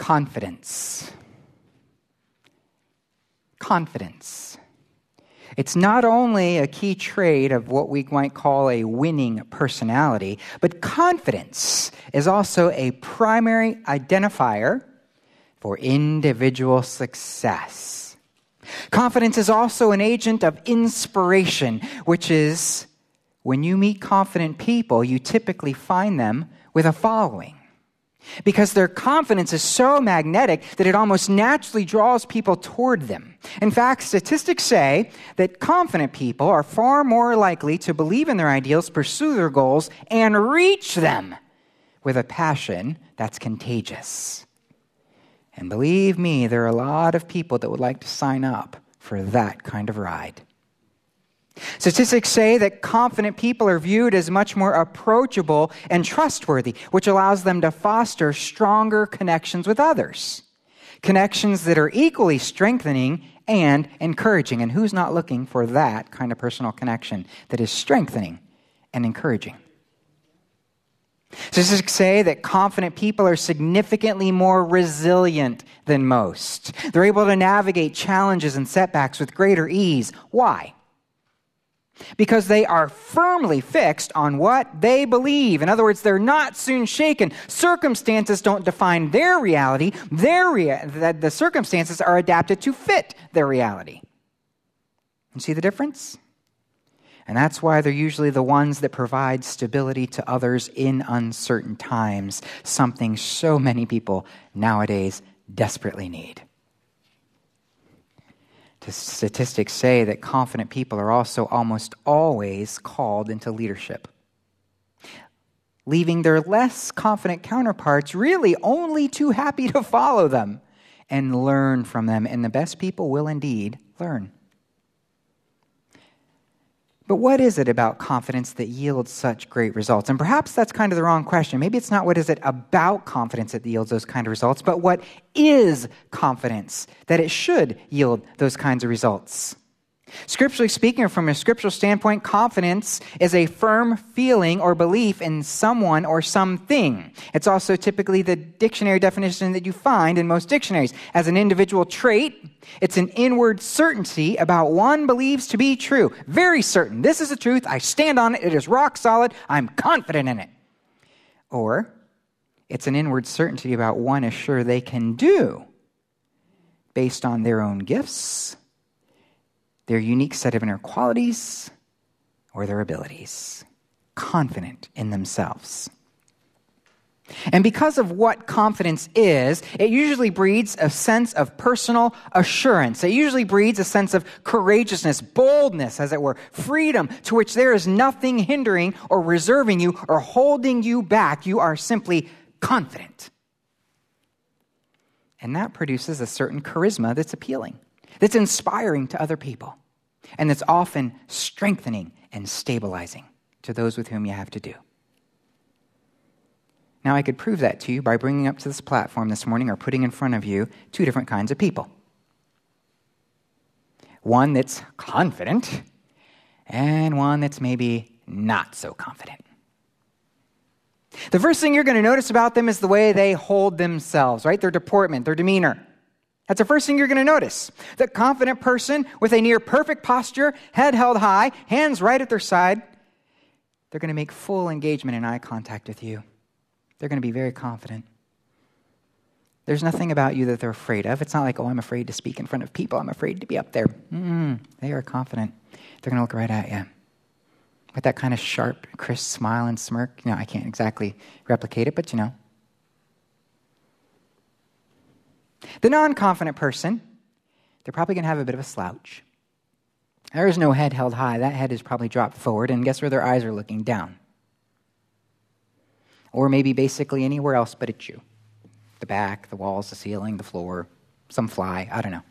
confidence. Confidence. It's not only a key trait of what we might call a winning personality, but confidence is also a primary identifier for individual success. Confidence is also an agent of inspiration, which is when you meet confident people, you typically find them with a following. Because their confidence is so magnetic that it almost naturally draws people toward them. In fact, statistics say that confident people are far more likely to believe in their ideals, pursue their goals, and reach them with a passion that's contagious. And believe me, there are a lot of people that would like to sign up for that kind of ride. Statistics say that confident people are viewed as much more approachable and trustworthy, which allows them to foster stronger connections with others. Connections that are equally strengthening and encouraging. And who's not looking for that kind of personal connection that is strengthening and encouraging? Statistics say that confident people are significantly more resilient than most. They're able to navigate challenges and setbacks with greater ease. Why? Because they are firmly fixed on what they believe. In other words, they're not soon shaken. Circumstances don't define their reality. The circumstances are adapted to fit their reality. You see the difference? And that's why they're usually the ones that provide stability to others in uncertain times, something so many people nowadays desperately need. Statistics say that confident people are also almost always called into leadership, leaving their less confident counterparts really only too happy to follow them and learn from them. And the best people will indeed learn. But what is it about confidence that yields such great results? And perhaps that's kind of the wrong question. Maybe it's not what is it about confidence that yields those kind of results, but what is confidence that it should yield those kinds of results? Scripturally speaking, or from a scriptural standpoint, confidence is a firm feeling or belief in someone or something. It's also typically the dictionary definition that you find in most dictionaries. As an individual trait, it's an inward certainty about one believes to be true. Very certain. This is the truth. I stand on it. It is rock solid. I'm confident in it. Or it's an inward certainty about one is sure they can do based on their own gifts, their unique set of inner qualities, or their abilities. Confident in themselves. And because of what confidence is, it usually breeds a sense of personal assurance. It usually breeds a sense of courageousness, boldness, as it were, freedom to which there is nothing hindering or reserving you or holding you back. You are simply confident. And that produces a certain charisma that's appealing, that's inspiring to other people, and that's often strengthening and stabilizing to those with whom you have to do. Now, I could prove that to you by bringing up to this platform this morning or putting in front of you two different kinds of people. One that's confident and one that's maybe not so confident. The first thing you're going to notice about them is the way they hold themselves, right? Their deportment, their demeanor. That's the first thing you're going to notice. The confident person with a near perfect posture, head held high, hands right at their side, they're going to make full engagement and eye contact with you. They're going to be very confident. There's nothing about you that they're afraid of. It's not like, oh, I'm afraid to speak in front of people. I'm afraid to be up there. They are confident. They're going to look right at you with that kind of sharp, crisp smile and smirk. I can't exactly replicate it, but you know. The non-confident person, they're probably going to have a bit of a slouch. There is no head held high. That head is probably dropped forward, and guess where their eyes are looking? Down. Or maybe basically anywhere else but at you. The back, the walls, the ceiling, the floor, some fly, I don't know.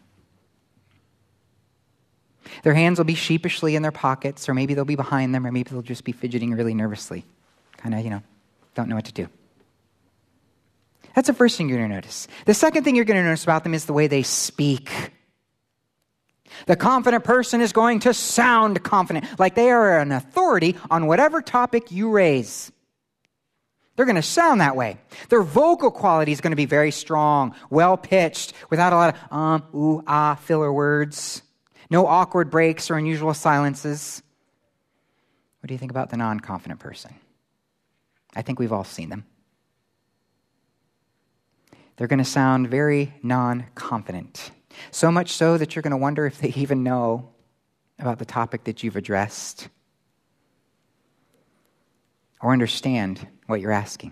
Their hands will be sheepishly in their pockets, or maybe they'll be behind them, or maybe they'll just be fidgeting really nervously. Kind of, don't know what to do. That's the first thing you're going to notice. The second thing you're going to notice about them is the way they speak. The confident person is going to sound confident, like they are an authority on whatever topic you raise. They're going to sound that way. Their vocal quality is going to be very strong, well-pitched, without a lot of ooh, ah, filler words. No awkward breaks or unusual silences. What do you think about the non-confident person? I think we've all seen them. They're going to sound very non-confident. So much so that you're going to wonder if they even know about the topic that you've addressed or understand what you're asking.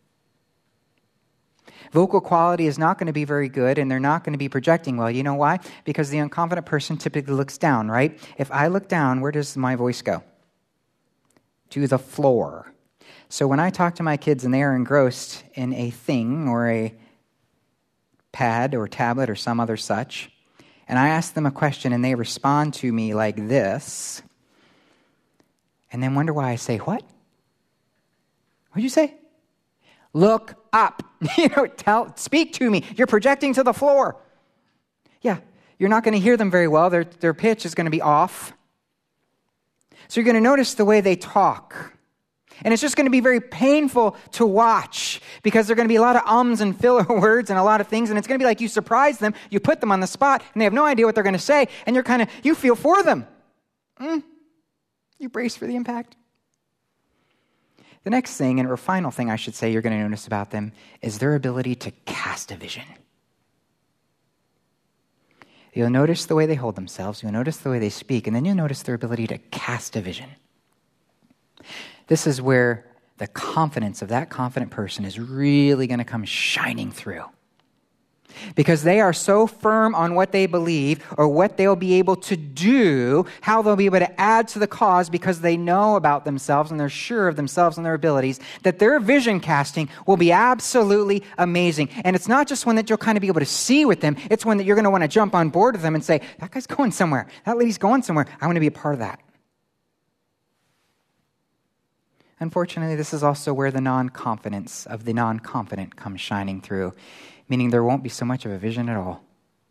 Vocal quality is not going to be very good, and they're not going to be projecting well. You know why? Because the unconfident person typically looks down, right? If I look down, where does my voice go? To the floor. So when I talk to my kids and they are engrossed in a thing or a pad or tablet or some other such, and I ask them a question and they respond to me like this, and then wonder why I say, what? What'd you say? Look up. Speak to me. You're projecting to the floor. Yeah, you're not going to hear them very well. Their pitch is going to be off. So you're going to notice the way they talk. And it's just going to be very painful to watch because there are going to be a lot of ums and filler words and a lot of things. And it's going to be like you surprise them, you put them on the spot, and they have no idea what they're going to say. And you feel for them. You brace for the impact. The next thing, or final thing I should say you're going to notice about them, is their ability to cast a vision. You'll notice the way they hold themselves, you'll notice the way they speak, and then you'll notice their ability to cast a vision. This is where the confidence of that confident person is really going to come shining through. Because they are so firm on what they believe or what they'll be able to do, how they'll be able to add to the cause because they know about themselves and they're sure of themselves and their abilities, that their vision casting will be absolutely amazing. And it's not just one that you'll kind of be able to see with them, it's one that you're going to want to jump on board with them and say, that guy's going somewhere, that lady's going somewhere, I want to be a part of that. Unfortunately, this is also where the non-confidence of the non-confident comes shining through, meaning there won't be so much of a vision at all.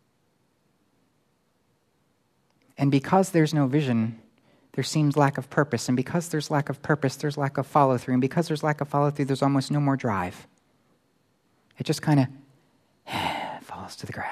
And because there's no vision, there seems lack of purpose. And because there's lack of purpose, there's lack of follow-through. And because there's lack of follow-through, there's almost no more drive. It just kind of falls to the ground.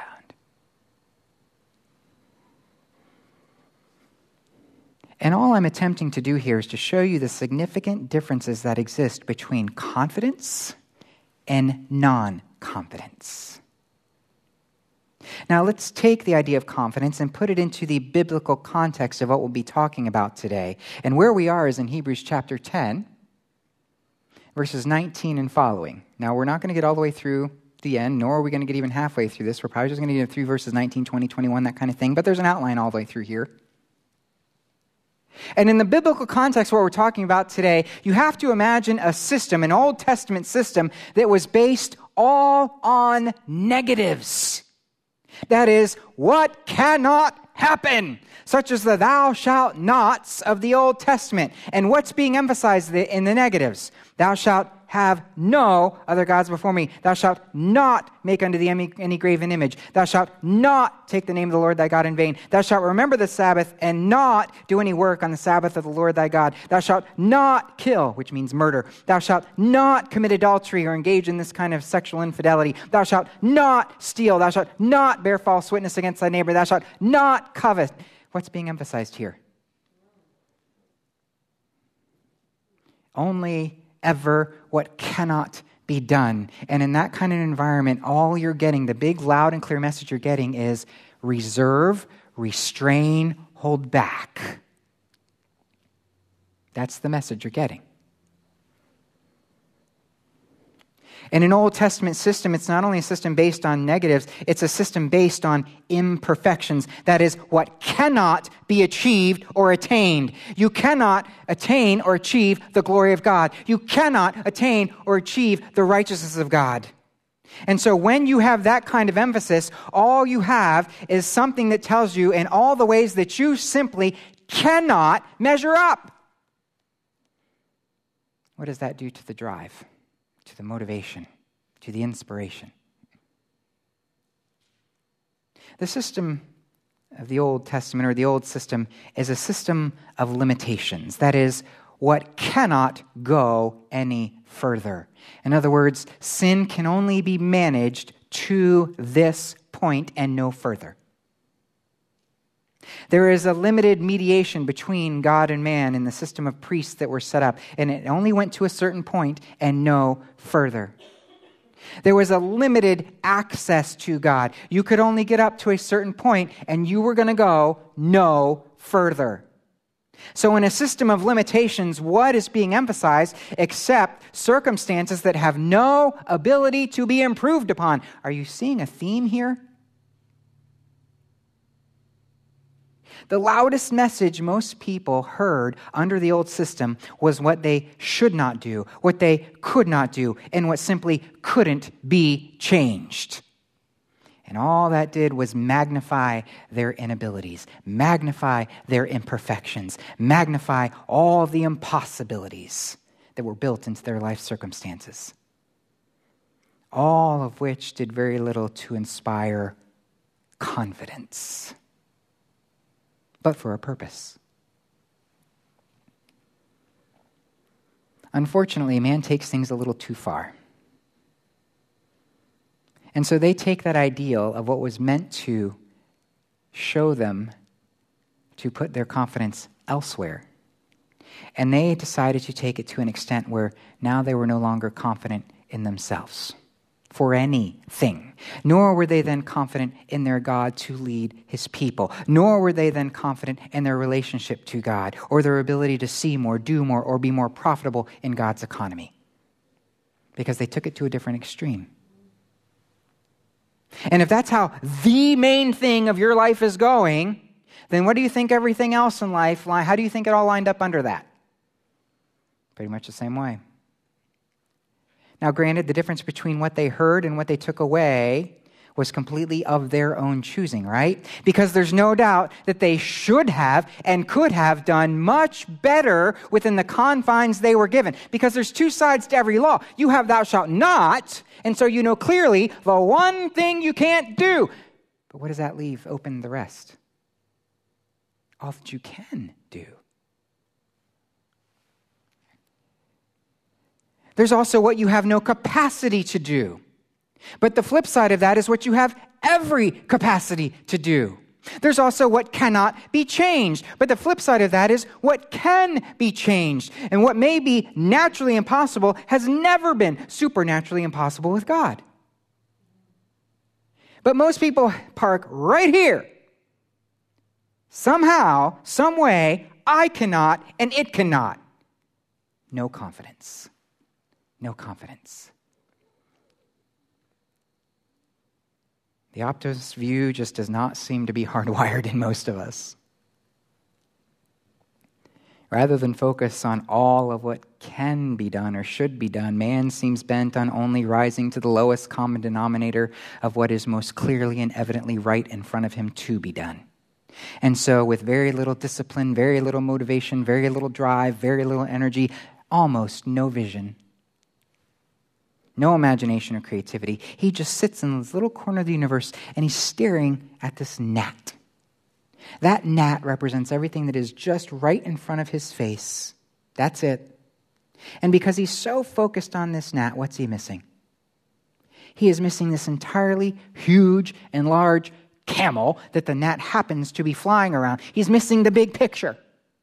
And all I'm attempting to do here is to show you the significant differences that exist between confidence and non-confidence. Now let's take the idea of confidence and put it into the biblical context of what we'll be talking about today. And where we are is in Hebrews chapter 10, verses 19 and following. Now we're not going to get all the way through the end, nor are we going to get even halfway through this. We're probably just going to get through verses 19, 20, 21, that kind of thing. But there's an outline all the way through here. And in the biblical context, what we're talking about today, you have to imagine a system, an Old Testament system, that was based all on negatives. That is, what cannot happen, such as the thou shalt nots of the Old Testament. And what's being emphasized in the negatives? Thou shalt have no other gods before me. Thou shalt not make unto thee any graven image. Thou shalt not take the name of the Lord thy God in vain. Thou shalt remember the Sabbath and not do any work on the Sabbath of the Lord thy God. Thou shalt not kill, which means murder. Thou shalt not commit adultery or engage in this kind of sexual infidelity. Thou shalt not steal. Thou shalt not bear false witness against thy neighbor. Thou shalt not covet. What's being emphasized here? Only ever what cannot be done. And in that kind of environment, all you're getting, the big, loud, and clear message you're getting is reserve, restrain, hold back. That's the message you're getting. In an Old Testament system, it's not only a system based on negatives, it's a system based on imperfections. That is, what cannot be achieved or attained. You cannot attain or achieve the glory of God. You cannot attain or achieve the righteousness of God. And so when you have that kind of emphasis, all you have is something that tells you in all the ways that you simply cannot measure up. What does that do to the drive? To the motivation, to the inspiration. The system of the Old Testament, or the old system, is a system of limitations. That is, what cannot go any further. In other words, sin can only be managed to this point and no further. There is a limited mediation between God and man in the system of priests that were set up, and it only went to a certain point and no further. There was a limited access to God. You could only get up to a certain point, and you were going to go no further. So in a system of limitations, what is being emphasized except circumstances that have no ability to be improved upon? Are you seeing a theme here? The loudest message most people heard under the old system was what they should not do, what they could not do, and what simply couldn't be changed. And all that did was magnify their inabilities, magnify their imperfections, magnify all the impossibilities that were built into their life circumstances. All of which did very little to inspire confidence, but for a purpose. Unfortunately, man takes things a little too far. And so they take that ideal of what was meant to show them to put their confidence elsewhere. And they decided to take it to an extent where now they were no longer confident in themselves for anything. Nor were they then confident in their God to lead his people. Nor were they then confident in their relationship to God or their ability to see more, do more, or be more profitable in God's economy. Because they took it to a different extreme. And if that's how the main thing of your life is going, then what do you think everything else in life, how do you think it all lined up under that? Pretty much the same way. Now, granted, the difference between what they heard and what they took away was completely of their own choosing, right? Because there's no doubt that they should have and could have done much better within the confines they were given. Because there's two sides to every law. You have thou shalt not, and so you know clearly the one thing you can't do. But what does that leave open the rest? All that you can do. There's also what you have no capacity to do. But the flip side of that is what you have every capacity to do. There's also what cannot be changed. But the flip side of that is what can be changed. And what may be naturally impossible has never been supernaturally impossible with God. But most people park right here. Somehow, some way, I cannot and it cannot. No confidence. No confidence. The optimist view just does not seem to be hardwired in most of us. Rather than focus on all of what can be done or should be done, man seems bent on only rising to the lowest common denominator of what is most clearly and evidently right in front of him to be done. And so with very little discipline, very little motivation, very little drive, very little energy, almost no vision, no imagination or creativity. He just sits in this little corner of the universe and he's staring at this gnat. That gnat represents everything that is just right in front of his face. That's it. And because he's so focused on this gnat, what's he missing? He is missing this entirely huge and large camel that the gnat happens to be flying around. He's missing the big picture.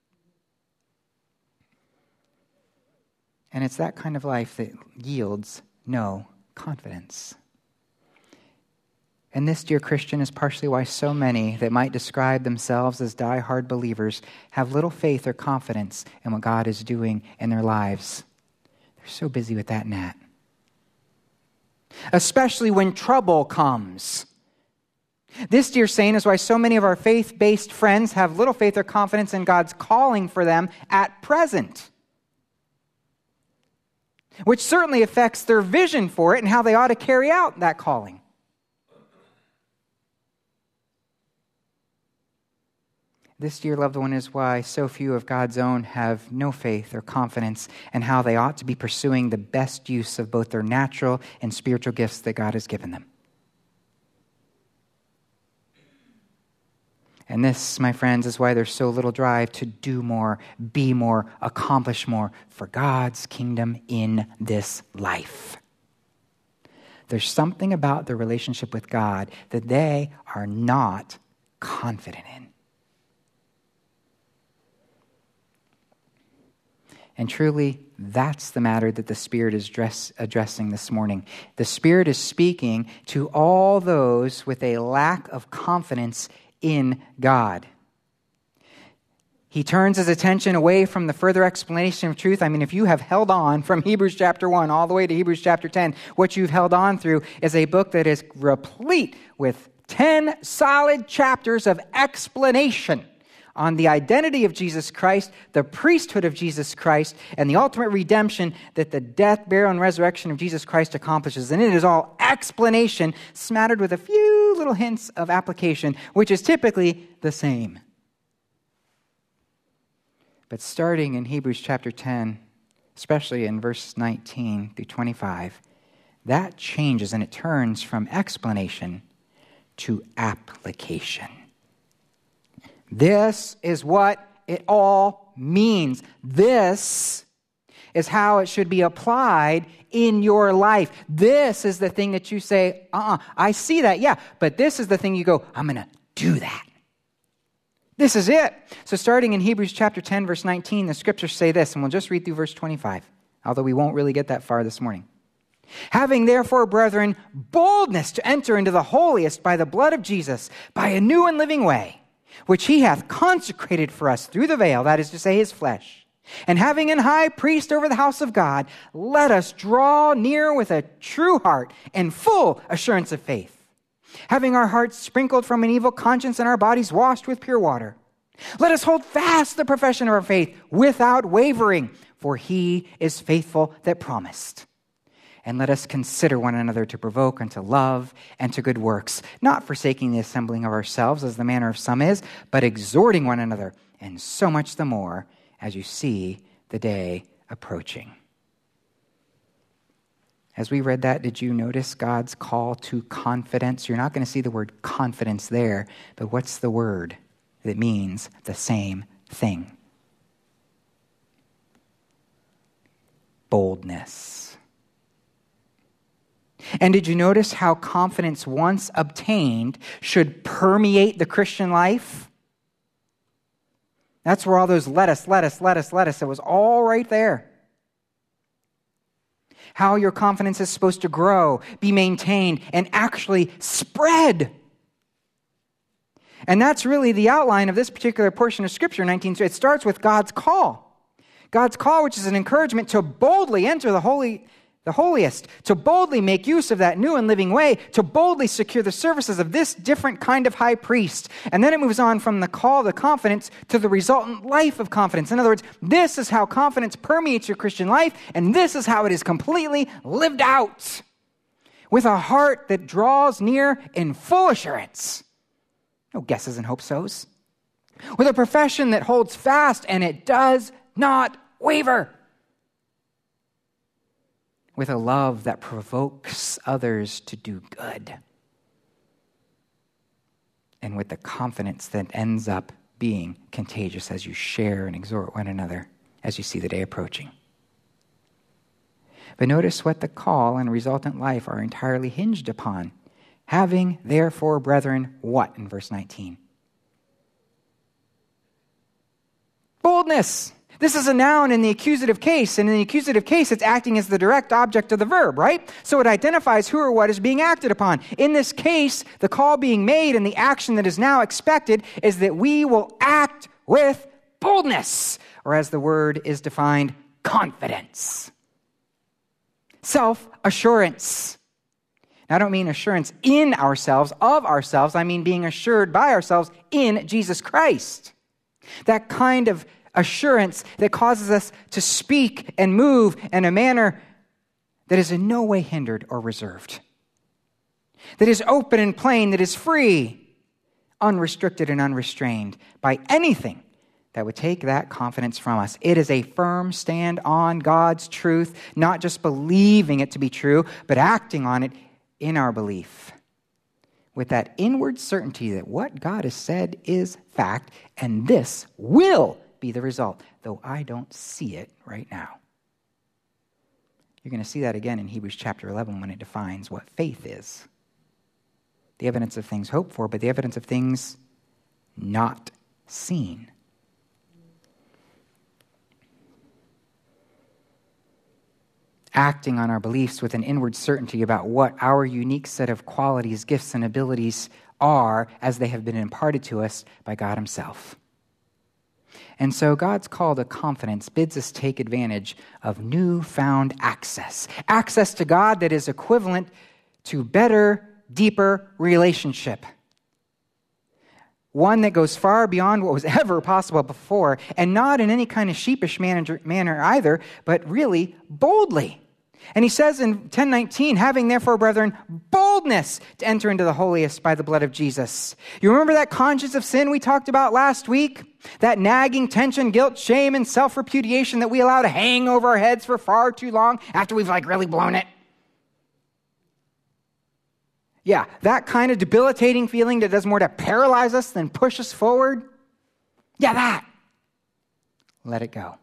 And it's that kind of life that yields no confidence. And this, dear Christian, is partially why so many that might describe themselves as die-hard believers have little faith or confidence in what God is doing in their lives. They're so busy with that gnat. Especially when trouble comes. This, dear saint, is why so many of our faith-based friends have little faith or confidence in God's calling for them at present. Which certainly affects their vision for it and how they ought to carry out that calling. This, dear loved one, is why so few of God's own have no faith or confidence in how they ought to be pursuing the best use of both their natural and spiritual gifts that God has given them. And this, my friends, is why there's so little drive to do more, be more, accomplish more for God's kingdom in this life. There's something about the relationship with God that they are not confident in. And truly, that's the matter that the Spirit is addressing this morning. The Spirit is speaking to all those with a lack of confidence in God. He turns his attention away from the further explanation of truth. I mean, if you have held on from Hebrews chapter 1 all the way to Hebrews chapter 10, what you've held on through is a book that is replete with 10 solid chapters of explanation on the identity of Jesus Christ, the priesthood of Jesus Christ, and the ultimate redemption that the death, burial, and resurrection of Jesus Christ accomplishes. And it is all explanation smattered with a few little hints of application, which is typically the same. But starting in Hebrews chapter 10, especially in verse 19 through 25, that changes and it turns from explanation to application. This is what it all means. This is how it should be applied in your life. This is the thing that you say, I see that, yeah, but this is the thing you go, I'm going to do that. This is it. So starting in Hebrews chapter 10, verse 19, the scriptures say this, and we'll just read through verse 25, although we won't really get that far this morning. Having therefore, brethren, boldness to enter into the holiest by the blood of Jesus, by a new and living way, which he hath consecrated for us through the veil, that is to say, his flesh. And having an high priest over the house of God, let us draw near with a true heart and full assurance of faith, having our hearts sprinkled from an evil conscience and our bodies washed with pure water. Let us hold fast the profession of our faith without wavering, for he is faithful that promised. And let us consider one another to provoke unto love and to good works, not forsaking the assembling of ourselves as the manner of some is, but exhorting one another, and so much the more as you see the day approaching. As we read that, did you notice God's call to confidence? You're not going to see the word confidence there, but what's the word that means the same thing? Boldness. And did you notice how confidence once obtained should permeate the Christian life? That's where all those let us, it was all right there. How your confidence is supposed to grow, be maintained, and actually spread. And that's really the outline of this particular portion of Scripture, 19. It starts with God's call. God's call, which is an encouragement to boldly enter the holiest, to boldly make use of that new and living way, to boldly secure the services of this different kind of high priest. And then it moves on from the call to confidence to the resultant life of confidence. In other words, this is how confidence permeates your Christian life, and this is how it is completely lived out. With a heart that draws near in full assurance. No guesses and hope-sos. With a profession that holds fast and it does not waver. With a love that provokes others to do good. And with the confidence that ends up being contagious as you share and exhort one another as you see the day approaching. But notice what the call and resultant life are entirely hinged upon. Having, therefore, brethren, what in verse 19? Boldness. This is a noun in the accusative case, and in the accusative case, it's acting as the direct object of the verb, right? So it identifies who or what is being acted upon. In this case, the call being made and the action that is now expected is that we will act with boldness, or as the word is defined, confidence. Self-assurance. Now, I don't mean assurance in ourselves, of ourselves. I mean being assured by ourselves in Jesus Christ. That kind of assurance that causes us to speak and move in a manner that is in no way hindered or reserved. That is open and plain, that is free, unrestricted and unrestrained by anything that would take that confidence from us. It is a firm stand on God's truth, not just believing it to be true, but acting on it in our belief with that inward certainty that what God has said is fact, and this will be the result, though I don't see it right now. You're going to see that again in Hebrews chapter 11 when it defines what faith is. The evidence of things hoped for, but the evidence of things not seen. Acting on our beliefs with an inward certainty about what our unique set of qualities, gifts, and abilities are as they have been imparted to us by God Himself. And so God's call to confidence bids us take advantage of newfound access. Access to God that is equivalent to better, deeper relationship. One that goes far beyond what was ever possible before, and not in any kind of sheepish manner either, but really boldly. And he says in 10:19, having therefore, brethren, boldness to enter into the holiest by the blood of Jesus. You remember that conscience of sin we talked about last week? That nagging tension, guilt, shame, and self-repudiation that we allow to hang over our heads for far too long after we've really blown it? Yeah, that kind of debilitating feeling that does more to paralyze us than push us forward. Yeah, that. Let it go.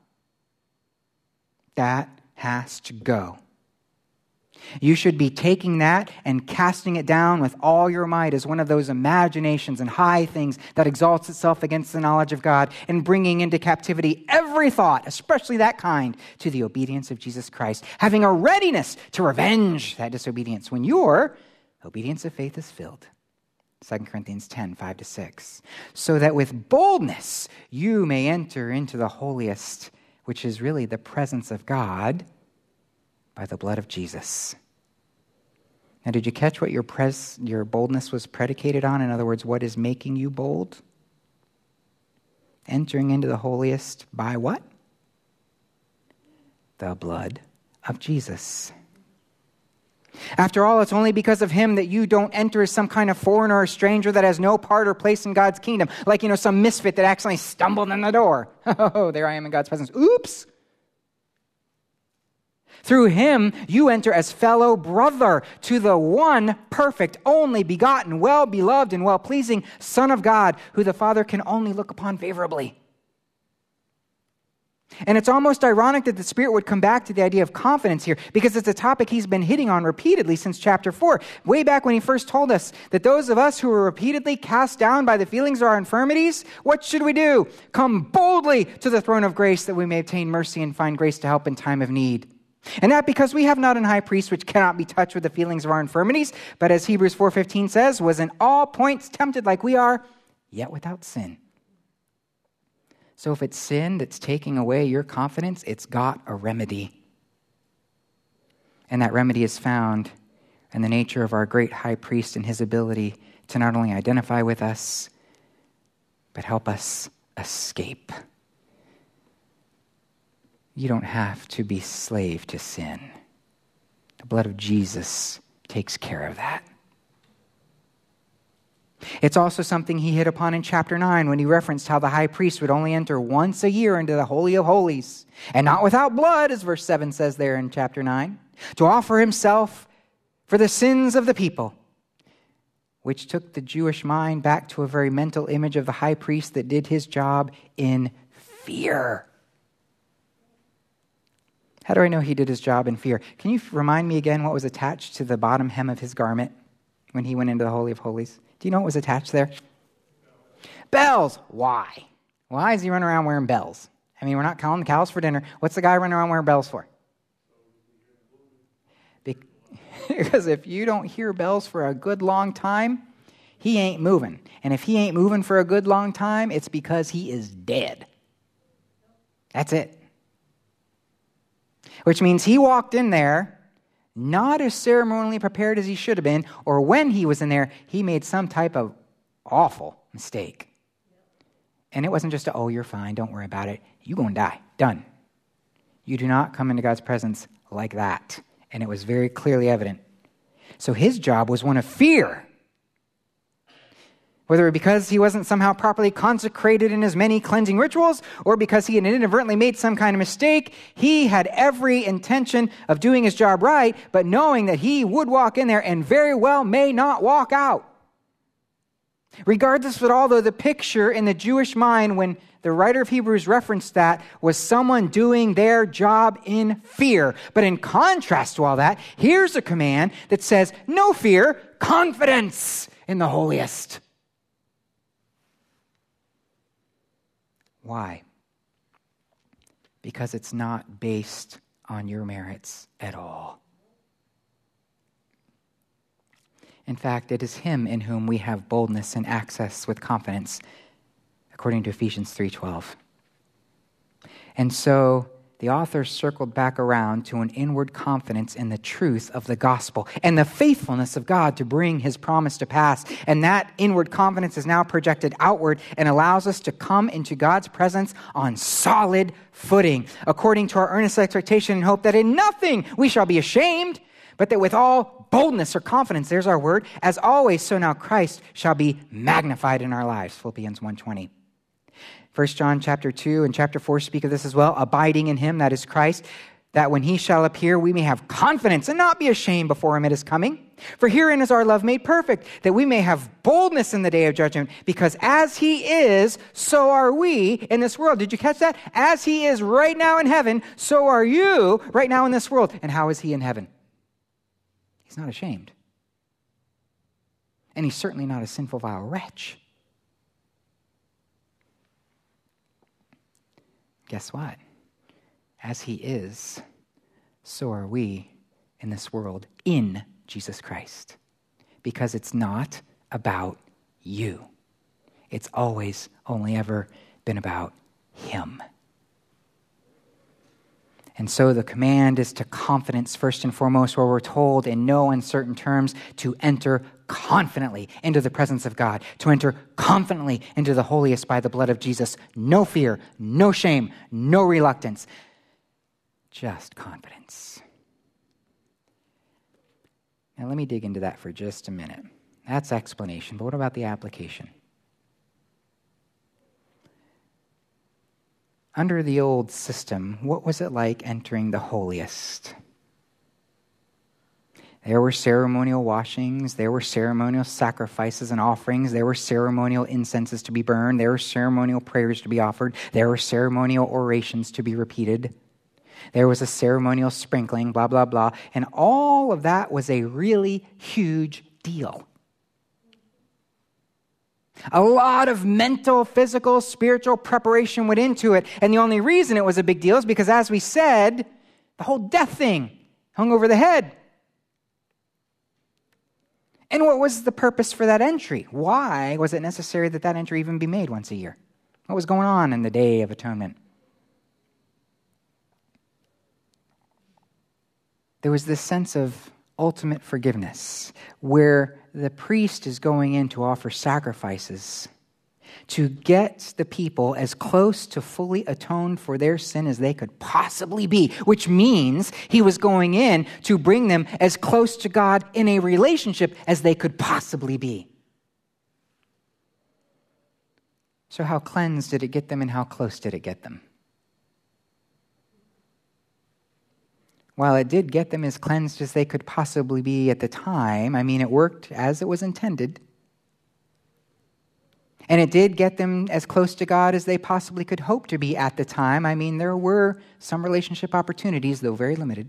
That has to go. You should be taking that and casting it down with all your might as one of those imaginations and high things that exalts itself against the knowledge of God, and bringing into captivity every thought, especially that kind, to the obedience of Jesus Christ, having a readiness to revenge that disobedience when your obedience of faith is filled. 2 Corinthians 10, 5-6. So that with boldness you may enter into the holiest, which is really the presence of God, by the blood of Jesus. Now, did you catch what your boldness was predicated on? In other words, what is making you bold? Entering into the holiest by what? The blood of Jesus. After all, it's only because of Him that you don't enter as some kind of foreigner or stranger that has no part or place in God's kingdom. Like, some misfit that accidentally stumbled in the door. Oh, there I am in God's presence. Oops! Through Him, you enter as fellow brother to the one perfect, only begotten, well-beloved, and well-pleasing Son of God, who the Father can only look upon favorably. And it's almost ironic that the Spirit would come back to the idea of confidence here, because it's a topic He's been hitting on repeatedly since chapter 4. Way back when He first told us that those of us who are repeatedly cast down by the feelings of our infirmities, what should we do? Come boldly to the throne of grace that we may obtain mercy and find grace to help in time of need. And that because we have not an high priest which cannot be touched with the feelings of our infirmities, but as Hebrews 4:15 says, was in all points tempted like we are, yet without sin. So if it's sin that's taking away your confidence, it's got a remedy. And that remedy is found in the nature of our great high priest and His ability to not only identify with us, but help us escape. You don't have to be slave to sin. The blood of Jesus takes care of that. It's also something He hit upon in chapter 9 when He referenced how the high priest would only enter once a year into the Holy of Holies, and not without blood, as verse 7 says there in chapter 9, to offer Himself for the sins of the people, which took the Jewish mind back to a very mental image of the high priest that did his job in fear. How do I know He did His job in fear? Can you remind me again what was attached to the bottom hem of His garment when He went into the Holy of Holies? Do you know what was attached there? Bells. Why? Why is He running around wearing bells? I mean, we're not calling the cows for dinner. What's the guy running around wearing bells for? Because if you don't hear bells for a good long time, He ain't moving. And if He ain't moving for a good long time, it's because He is dead. That's it. Which means He walked in there not as ceremonially prepared as He should have been, or when He was in there, He made some type of awful mistake. And it wasn't just you're fine, don't worry about it. You're going to die. Done. You do not come into God's presence like that. And it was very clearly evident. So His job was one of fear. Whether because He wasn't somehow properly consecrated in His many cleansing rituals, or because He had inadvertently made some kind of mistake, He had every intention of doing His job right, but knowing that He would walk in there and very well may not walk out. Regardless of all, though, the picture in the Jewish mind when the writer of Hebrews referenced that was someone doing their job in fear. But in contrast to all that, here's a command that says, no fear, confidence in the holiest. Why? Because it's not based on your merits at all. In fact, it is him in whom we have boldness and access with confidence, according to Ephesians 3:12. And so the author circled back around to an inward confidence in the truth of the gospel and the faithfulness of God to bring his promise to pass. And that inward confidence is now projected outward and allows us to come into God's presence on solid footing, according to our earnest expectation and hope that in nothing we shall be ashamed, but that with all boldness or confidence, there's our word, as always, so now Christ shall be magnified in our lives. Philippians 1:20. 1 John chapter 2 and chapter 4 speak of this as well, abiding in him, that is Christ, that when he shall appear, we may have confidence and not be ashamed before him at his coming. For herein is our love made perfect, that we may have boldness in the day of judgment, because as he is, so are we in this world. Did you catch that? As he is right now in heaven, so are you right now in this world. And how is he in heaven? He's not ashamed. And he's certainly not a sinful, vile wretch. Guess what? As he is, so are we in this world in Jesus Christ. Because it's not about you. It's always, only ever been about him. And so the command is to confidence first and foremost, where we're told in no uncertain terms to enter confidently into the presence of God, to enter confidently into the holiest by the blood of Jesus. No fear, no shame, no reluctance, just confidence. Now let me dig into that for just a minute. That's explanation, but what about the application? Under the old system, what was it like entering the holiest? There were ceremonial washings, there were ceremonial sacrifices and offerings, there were ceremonial incenses to be burned, there were ceremonial prayers to be offered, there were ceremonial orations to be repeated, there was a ceremonial sprinkling, blah, blah, blah, and all of that was a really huge deal. A lot of mental, physical, spiritual preparation went into it. And the only reason it was a big deal is because, as we said, the whole death thing hung over the head. And what was the purpose for that entry? Why was it necessary that that entry even be made once a year? What was going on in the Day of Atonement? There was this sense of ultimate forgiveness, where the priest is going in to offer sacrifices to get the people as close to fully atoned for their sin as they could possibly be, which means he was going in to bring them as close to God in a relationship as they could possibly be. So how cleansed did it get them, and how close did it get them? While it did get them as cleansed as they could possibly be at the time, it worked as it was intended. And it did get them as close to God as they possibly could hope to be at the time. There were some relationship opportunities, though very limited.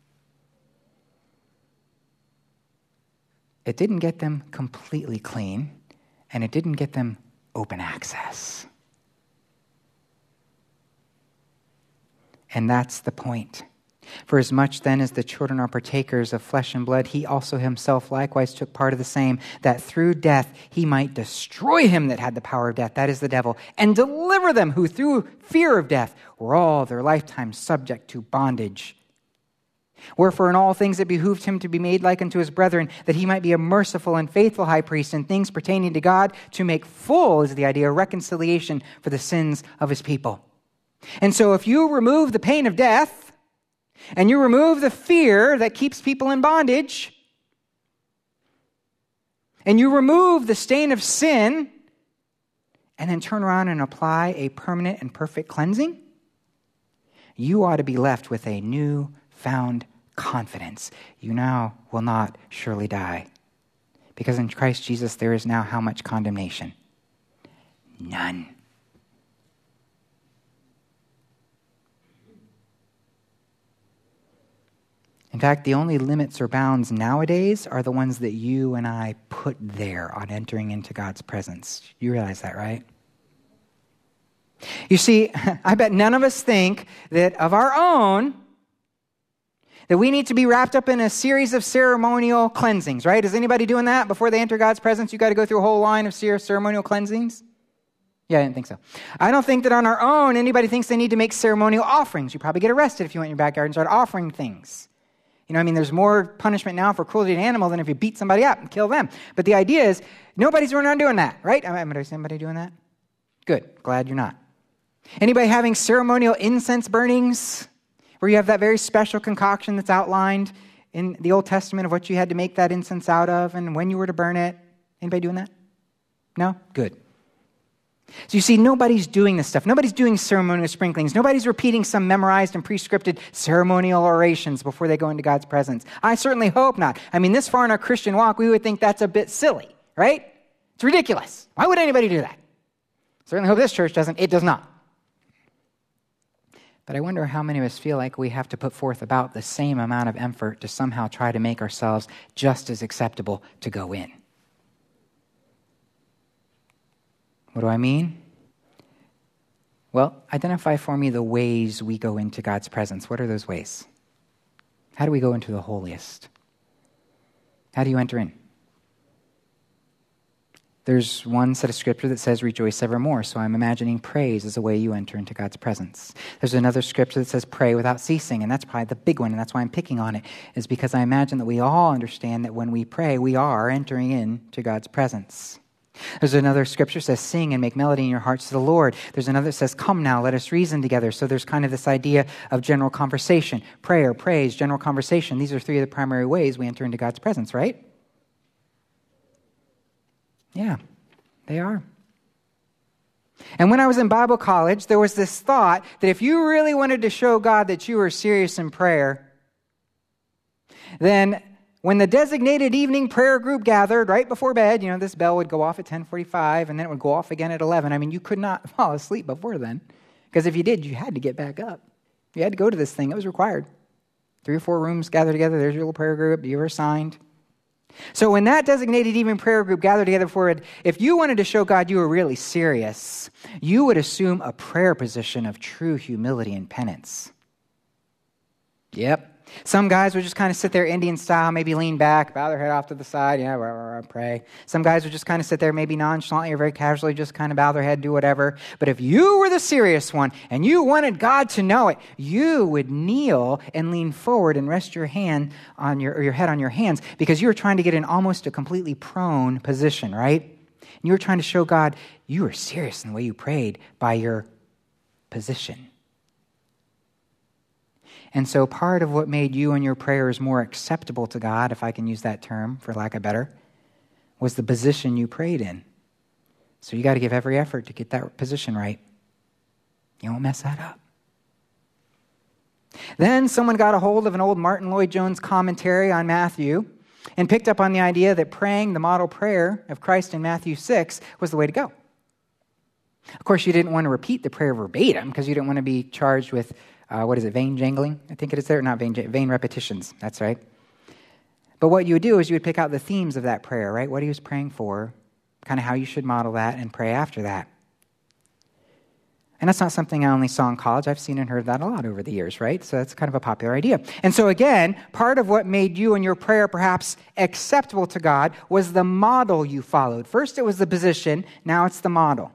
It didn't get them completely clean, and it didn't get them open access. And that's the point. For as much then as the children are partakers of flesh and blood, he also himself likewise took part of the same, that through death he might destroy him that had the power of death, that is the devil, and deliver them who through fear of death were all their lifetime subject to bondage. Wherefore in all things it behooved him to be made like unto his brethren, that he might be a merciful and faithful high priest in things pertaining to God, to make full, is the idea, reconciliation for the sins of his people. And so if you remove the pain of death, and you remove the fear that keeps people in bondage, and you remove the stain of sin, and then turn around and apply a permanent and perfect cleansing, you ought to be left with a new found confidence. You now will not surely die, Because in Christ Jesus, there is now how much condemnation? None. In fact, the only limits or bounds nowadays are the ones that you and I put there on entering into God's presence. You realize that, right? You see, I bet none of us think that of our own, that we need to be wrapped up in a series of ceremonial cleansings, right? Is anybody doing that before they enter God's presence? You got to go through a whole line of ceremonial cleansings? Yeah, I didn't think so. I don't think that on our own, anybody thinks they need to make ceremonial offerings. You probably get arrested if you went in your backyard and started offering things. There's more punishment now for cruelty to an animal than if you beat somebody up and kill them. But the idea is, nobody's running around doing that, right? Is anybody doing that? Good. Glad you're not. Anybody having ceremonial incense burnings, where you have that very special concoction that's outlined in the Old Testament of what you had to make that incense out of and when you were to burn it? Anybody doing that? No? Good. So you see, nobody's doing this stuff. Nobody's doing ceremonial sprinklings. Nobody's repeating some memorized and prescripted ceremonial orations before they go into God's presence. I certainly hope not. This far in our Christian walk, we would think that's a bit silly, right? It's ridiculous. Why would anybody do that? Certainly hope this church doesn't. It does not. But I wonder how many of us feel like we have to put forth about the same amount of effort to somehow try to make ourselves just as acceptable to go in. What do I mean? Well, identify for me the ways we go into God's presence. What are those ways? How do we go into the holiest? How do you enter in? There's one set of scripture that says rejoice evermore, so I'm imagining praise is a way you enter into God's presence. There's another scripture that says pray without ceasing, and that's probably the big one, and that's why I'm picking on it, is because I imagine that we all understand that when we pray, we are entering into God's presence. There's another scripture that says, sing and make melody in your hearts to the Lord. There's another that says, come now, let us reason together. So there's kind of this idea of general conversation. Prayer, praise, general conversation. These are three of the primary ways we enter into God's presence, right? Yeah, they are. And when I was in Bible college, there was this thought that if you really wanted to show God that you were serious in prayer, then when the designated evening prayer group gathered right before bed, this bell would go off at 10:45 and then it would go off again at 11. You could not fall asleep before then, because if you did, you had to get back up. You had to go to this thing. It was required. 3 or 4 rooms gathered together. There's your little prayer group. You were assigned. So when that designated evening prayer group gathered together before it, if you wanted to show God you were really serious, you would assume a prayer position of true humility and penance. Yep. Some guys would just kind of sit there Indian style, maybe lean back, bow their head off to the side, pray. Some guys would just kind of sit there maybe nonchalantly or very casually, just kind of bow their head, do whatever. But if you were the serious one and you wanted God to know it, you would kneel and lean forward and rest your hand on your head on your hands, because you were trying to get in almost a completely prone position, right? And you were trying to show God you were serious in the way you prayed by your position. And so part of what made you and your prayers more acceptable to God, if I can use that term for lack of better, was the position you prayed in. So you got to give every effort to get that position right. You won't mess that up. Then someone got a hold of an old Martin Lloyd-Jones commentary on Matthew and picked up on the idea that praying the model prayer of Christ in Matthew 6 was the way to go. Of course, you didn't want to repeat the prayer verbatim because you didn't want to be charged with vein jangling? I think it is there. Not vain repetitions. That's right. But what you would do is you would pick out the themes of that prayer, right? What he was praying for, kind of how you should model that and pray after that. And that's not something I only saw in college. I've seen and heard that a lot over the years, right? So that's kind of a popular idea. And so again, part of what made you and your prayer perhaps acceptable to God was the model you followed. First it was the position, now it's the model.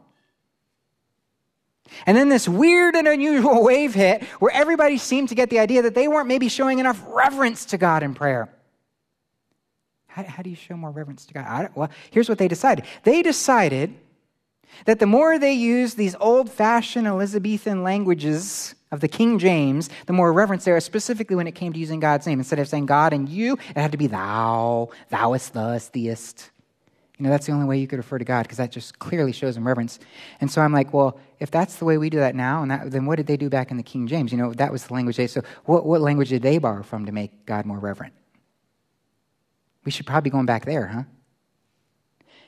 And then this weird and unusual wave hit where everybody seemed to get the idea that they weren't maybe showing enough reverence to God in prayer. How do you show more reverence to God? Well, here's what they decided. They decided that the more they used these old-fashioned Elizabethan languages of the King James, the more reverence there was, specifically when it came to using God's name. Instead of saying God and you, it had to be thou, thouest, thus, theist. That's the only way you could refer to God, because that just clearly shows him reverence. And so I'm like, well, if that's the way we do that now, then what did they do back in the King James? That was the language they... So what language did they borrow from to make God more reverent? We should probably be going back there, huh?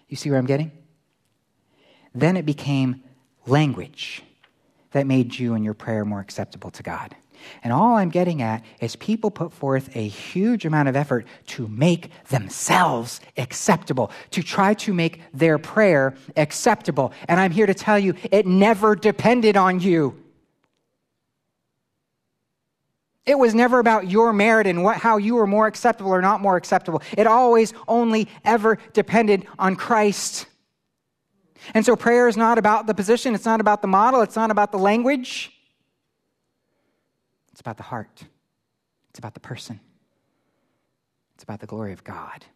You see where I'm getting? Then it became language that made you and your prayer more acceptable to God. And all I'm getting at is people put forth a huge amount of effort to make themselves acceptable, to try to make their prayer acceptable. And I'm here to tell you, it never depended on you. It was never about your merit and how you were more acceptable or not more acceptable. It always only ever depended on Christ. And so prayer is not about the position, it's not about the model, it's not about the language. It's about the heart. It's about the person. It's about the glory of God.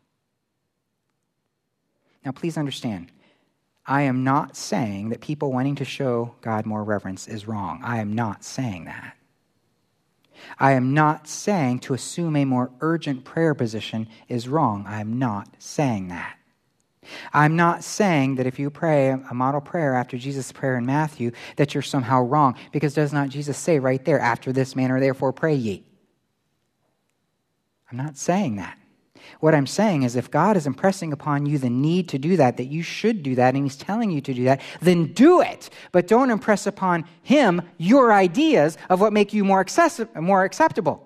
Now, please understand, I am not saying that people wanting to show God more reverence is wrong. I am not saying that. I am not saying to assume a more urgent prayer position is wrong. I am not saying that. I'm not saying that if you pray a model prayer after Jesus' prayer in Matthew, that you're somehow wrong, because does not Jesus say right there, after this manner, therefore pray ye? I'm not saying that. What I'm saying is if God is impressing upon you the need to do that you should do that, and he's telling you to do that, then do it. But don't impress upon him your ideas of what make you more acceptable.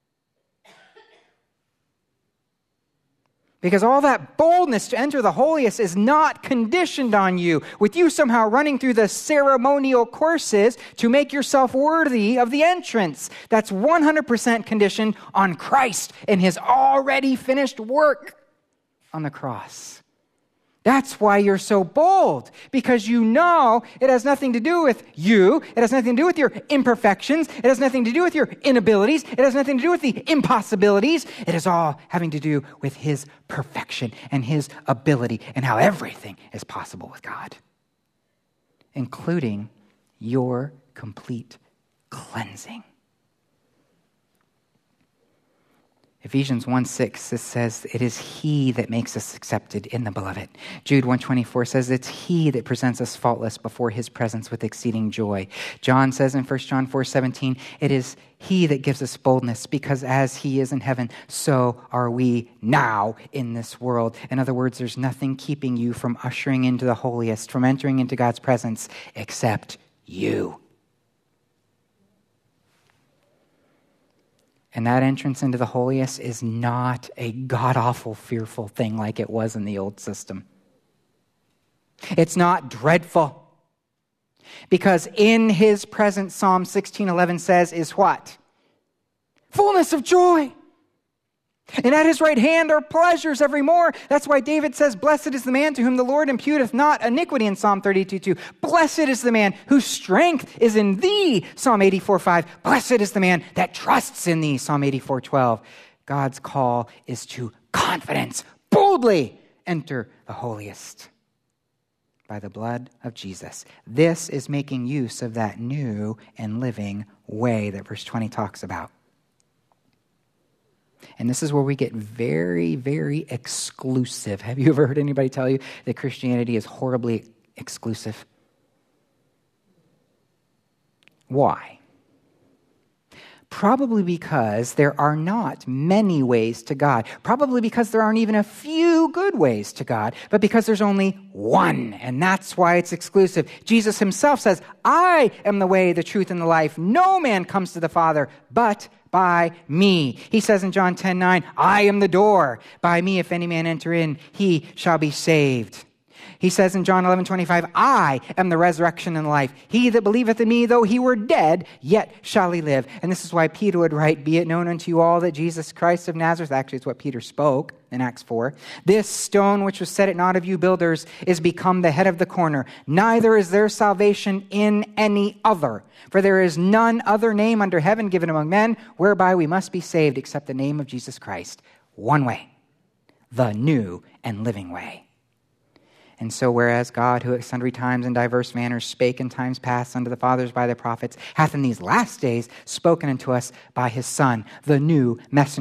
Because all that boldness to enter the holiest is not conditioned on you, with you somehow running through the ceremonial courses to make yourself worthy of the entrance. That's 100% conditioned on Christ and his already finished work on the cross. That's why you're so bold, because you know it has nothing to do with you. It has nothing to do with your imperfections. It has nothing to do with your inabilities. It has nothing to do with the impossibilities. It is all having to do with his perfection and his ability and how everything is possible with God, including your complete cleansing. Ephesians 1:6, it says, it is he that makes us accepted in the beloved. Jude 1:24 says, it's he that presents us faultless before his presence with exceeding joy. John says in 1 John 4:17, it is he that gives us boldness, because as he is in heaven, so are we now in this world. In other words, there's nothing keeping you from ushering into the holiest, from entering into God's presence, except you. And that entrance into the holiest is not a god-awful, fearful thing like it was in the old system. It's not dreadful. Because in his presence, Psalm 16:11 says, is what? Fullness of joy. And at his right hand are pleasures evermore. That's why David says, blessed is the man to whom the Lord imputeth not iniquity in Psalm 32:2. Blessed is the man whose strength is in thee, Psalm 84:5. Blessed is the man that trusts in thee, Psalm 84:12. God's call is to confidence, boldly enter the holiest by the blood of Jesus. This is making use of that new and living way that verse 20 talks about. And this is where we get very, very exclusive. Have you ever heard anybody tell you that Christianity is horribly exclusive? Why? Probably because there are not many ways to God. Probably because there aren't even a few good ways to God, but because there's only one, and that's why it's exclusive. Jesus himself says, I am the way, the truth, and the life. No man comes to the Father but by me. He says in John 10:9, I am the door. By me, if any man enter in, he shall be saved. He says in John 11:25, I am the resurrection and life. He that believeth in me, though he were dead, yet shall he live. And this is why Peter would write, be it known unto you all that Jesus Christ of Nazareth, actually it's what Peter spoke in Acts 4, this stone which was set at naught of you builders is become the head of the corner. Neither is there salvation in any other. For there is none other name under heaven given among men whereby we must be saved except the name of Jesus Christ. One way, the new and living way. And so whereas God, who at sundry times and diverse manners spake in times past unto the fathers by the prophets, hath in these last days spoken unto us by his Son, the new messenger,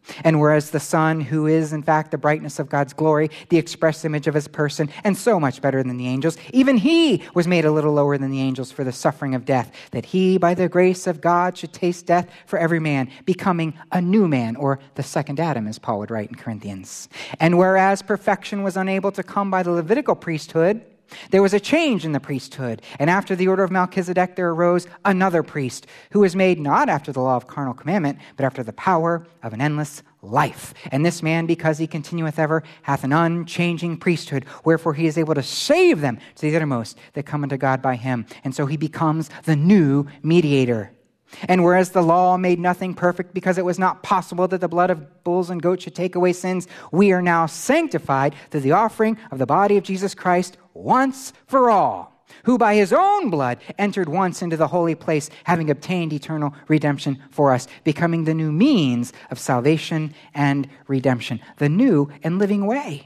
And whereas the Son, who is in fact the brightness of God's glory, the express image of his person, and so much better than the angels, even he was made a little lower than the angels for the suffering of death, that he, by the grace of God, should taste death for every man, becoming a new man, or the second Adam, as Paul would write in Corinthians. And whereas perfection was unable to come by the Levitical priesthood, there was a change in the priesthood, and after the order of Melchizedek there arose another priest, who was made not after the law of carnal commandment, but after the power of an endless life. And this man, because he continueth ever, hath an unchanging priesthood, wherefore he is able to save them to the uttermost that come unto God by him. And so he becomes the new mediator. And whereas the law made nothing perfect because it was not possible that the blood of bulls and goats should take away sins, we are now sanctified through the offering of the body of Jesus Christ once for all, who by his own blood entered once into the holy place, having obtained eternal redemption for us, becoming the new means of salvation and redemption, the new and living way.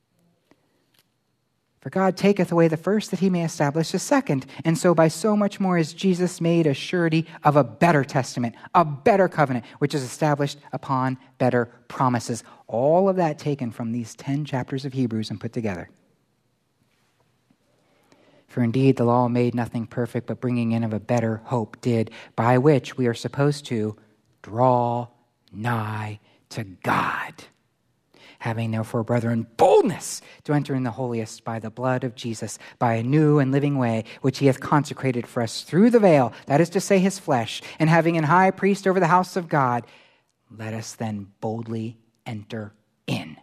For God taketh away the first, that he may establish the second. And so by so much more is Jesus made a surety of a better testament, a better covenant, which is established upon better promises. All of that taken from these 10 chapters of Hebrews and put together. For indeed the law made nothing perfect, but bringing in of a better hope did, by which we are supposed to draw nigh to God. Having therefore, brethren, boldness to enter in the holiest by the blood of Jesus, by a new and living way, which he hath consecrated for us through the veil, that is to say, his flesh, and having an high priest over the house of God, let us then boldly enter in.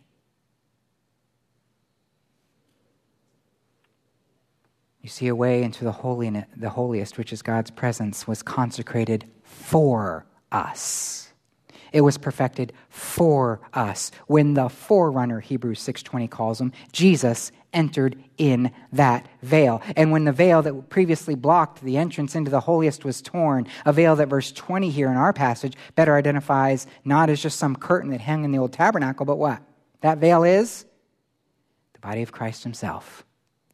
You see, a way into the holiest, which is God's presence, was consecrated for us. It was perfected for us. When the forerunner, Hebrews 6:20 calls him, Jesus entered in that veil. And when the veil that previously blocked the entrance into the holiest was torn, a veil that verse 20 here in our passage better identifies not as just some curtain that hung in the old tabernacle, but what? That veil is the body of Christ himself.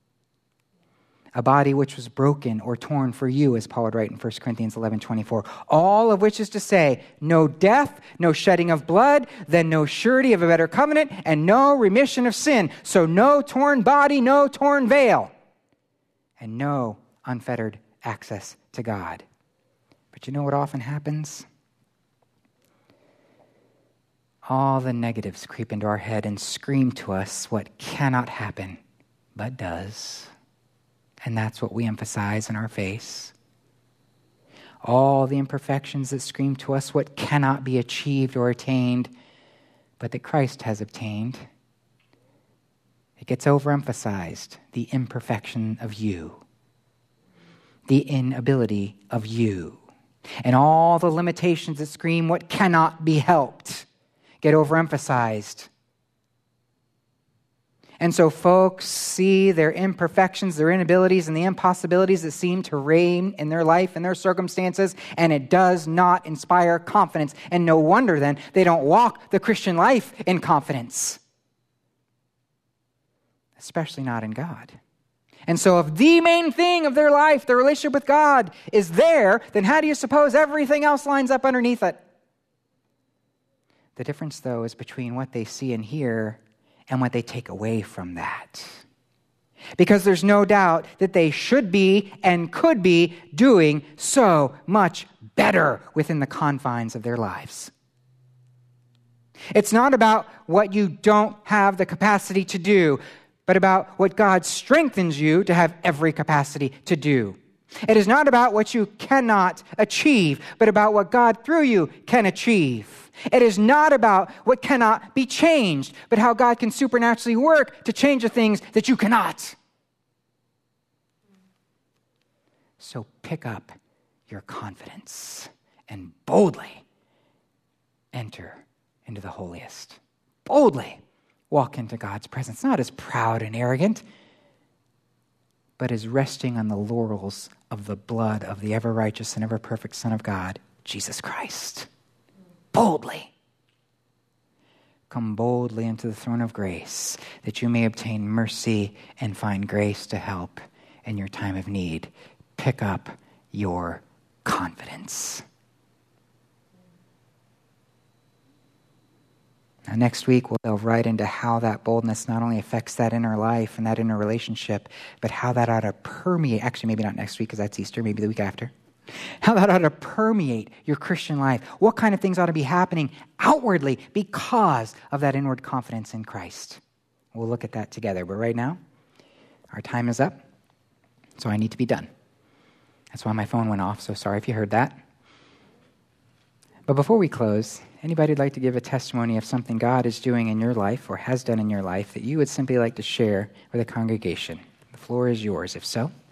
A body which was broken or torn for you, as Paul would write in 1 Corinthians 11:24. All of which is to say, no death, no shedding of blood, then no surety of a better covenant, and no remission of sin. So no torn body, no torn veil, and no unfettered access to God. But you know what often happens? All the negatives creep into our head and scream to us what cannot happen, but does. And that's what we emphasize in our face. All the imperfections that scream to us what cannot be achieved or attained, but that Christ has obtained. It gets overemphasized, the imperfection of you, the inability of you, and all the limitations that scream what cannot be helped get overemphasized. And so folks see their imperfections, their inabilities, and the impossibilities that seem to reign in their life and their circumstances, and it does not inspire confidence. And no wonder then they don't walk the Christian life in confidence, especially not in God. And so if the main thing of their life, their relationship with God, is there, then how do you suppose everything else lines up underneath it? The difference, though, is between what they see and hear and what they take away from that. Because there's no doubt that they should be and could be doing so much better within the confines of their lives. It's not about what you don't have the capacity to do, but about what God strengthens you to have every capacity to do. It is not about what you cannot achieve, but about what God through you can achieve. It is not about what cannot be changed, but how God can supernaturally work to change the things that you cannot. So pick up your confidence and boldly enter into the holiest. Boldly walk into God's presence, not as proud and arrogant, but as resting on the laurels of the blood of the ever-righteous and ever-perfect Son of God, Jesus Christ. Boldly. Come boldly into the throne of grace, that you may obtain mercy and find grace to help in your time of need. Pick up your confidence. Now, next week, we'll delve right into how that boldness not only affects that inner life and that inner relationship, but how that ought to permeate, actually maybe not next week because that's Easter, maybe the week after, how that ought to permeate your Christian life. What kind of things ought to be happening outwardly because of that inward confidence in Christ. We'll look at that together. But right now, our time is up, so I need to be done. That's why my phone went off, so sorry if you heard that. But before we close, anybody would like to give a testimony of something God is doing in your life or has done in your life that you would simply like to share with the congregation? The floor is yours, if so.